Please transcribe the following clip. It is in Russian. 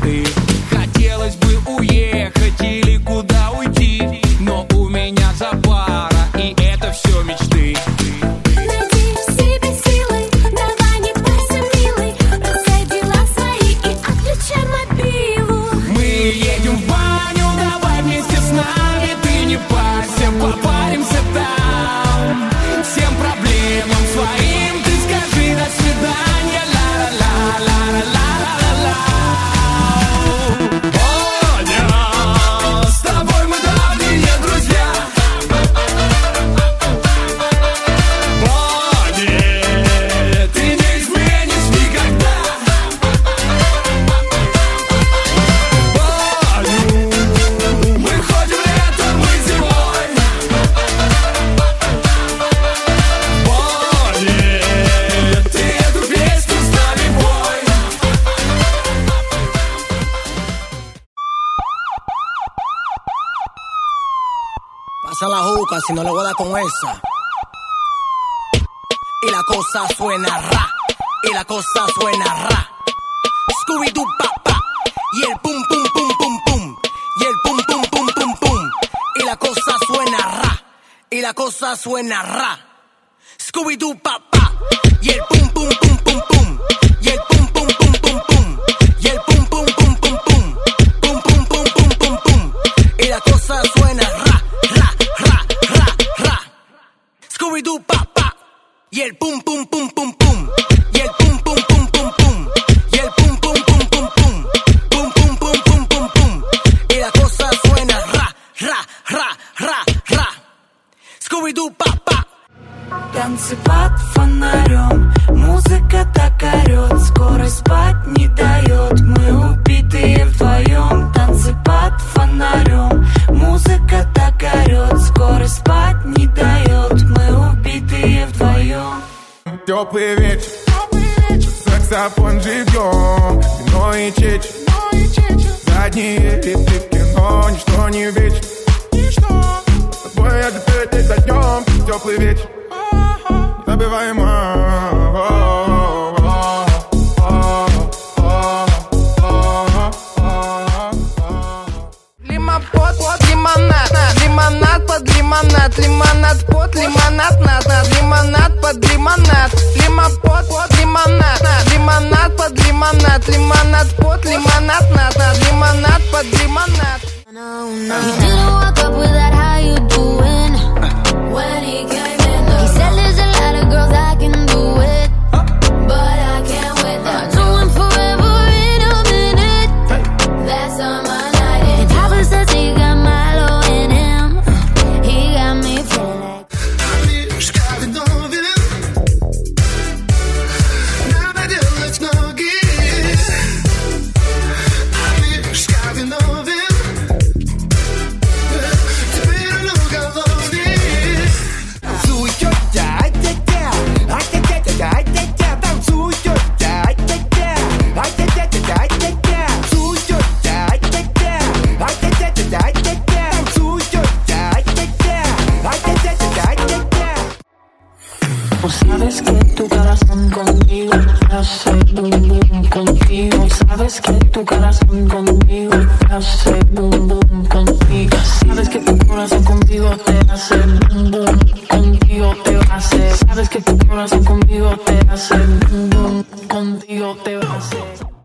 мечты. Хотелось бы уехать или куда уйти, но у меня запара, и это все мечты. Найди в себе силы, давай не парься, милый. Бросай дела свои и отключай мобилу. Мы едем в баню, давай вместе с нами. Ты не парься, попаримся там. Всем проблемам своим ты скажи до свидания. Ла-ла-ла-ла-ла-ла-ла-ла. Аня, с тобой мы давние друзья. Аня, ты не изменишь никогда. Мы ходим летом и зимой. Аня, ты эту песню с нами пой. Pasa la juca si no le voy a dar con esa. Y la cosa suena ra, y la cosa suena ra. Scooby-Doo pa pa, y el pum pum pum pum pum, y el pum pum pum pum pum. Y la cosa suena ra, y la cosa suena ra. Scooby-Doo pa pa, y el pum pum pum pum pum, y el pum pum pum pum pum, y el pum pum pum pum pum, pum pum pum pum pum pum. Y la cosa suena ra, ra, ra, ra, ra. Scooby-Doo pa pa, y el pum pum pum pum pum, y el pum pum pum pum pum, y el pum pum pum pum pum, pum pum pum pum pum pum. Y la cosa suena ra, ra, ra, ra, ra. Scooby-Doo pa pa. Танцы под фонарем, музыка так орет, скоро спать не дает, мы убитые вдвоем. Танцы под фонарем, музыка так орет, скоро спать не дает, мы убитые вдвоем. Теплый вечер, саксофон живьем, вино и чечи, задние рифы в кино, ничто не вечно. С тобой я теперь за днем, теплый вечер, незабываемо. Лимопод, лимонад, лимонад под лимонад, лимонад под лимонад, лимонад под лимонад, лимопод, лимонад, лимонад под лимонад, лимонад под лимонад, лимонад под лимонад. He didn't walk up with that, how you doing? When he came in, he said there's a lot of girls I can do it, but I can't with them. I know him forever in a minute. That's on my night. And Papa says he got Milo in him. He got me feeling like Надо делать ноги. Теперь он уголовник. Танцуй, тетя, ай-тя-тя, ай-тя-тя-тя, ай-тя-тя, танцуй, тетя, ай-тя-тя, ай-тя-тя-тя, ай-тя-тя, танцуй, тетя, ай-тя-тя, ай-тя-тя-тя, ай-тя-тя, танцуй, тетя, ай-тя-тя, ай-тя-тя-тя, ай-тя-тя. Tú sabes que tu corazón conmigo hace boom boom contigo. Sabes que tu corazón conmigo hace boom boom contigo. Sabes que tu corazón conmigo te hace boom boom contigo te hace. Sabes que tu corazón conmigo te hace boom boom contigo te hace.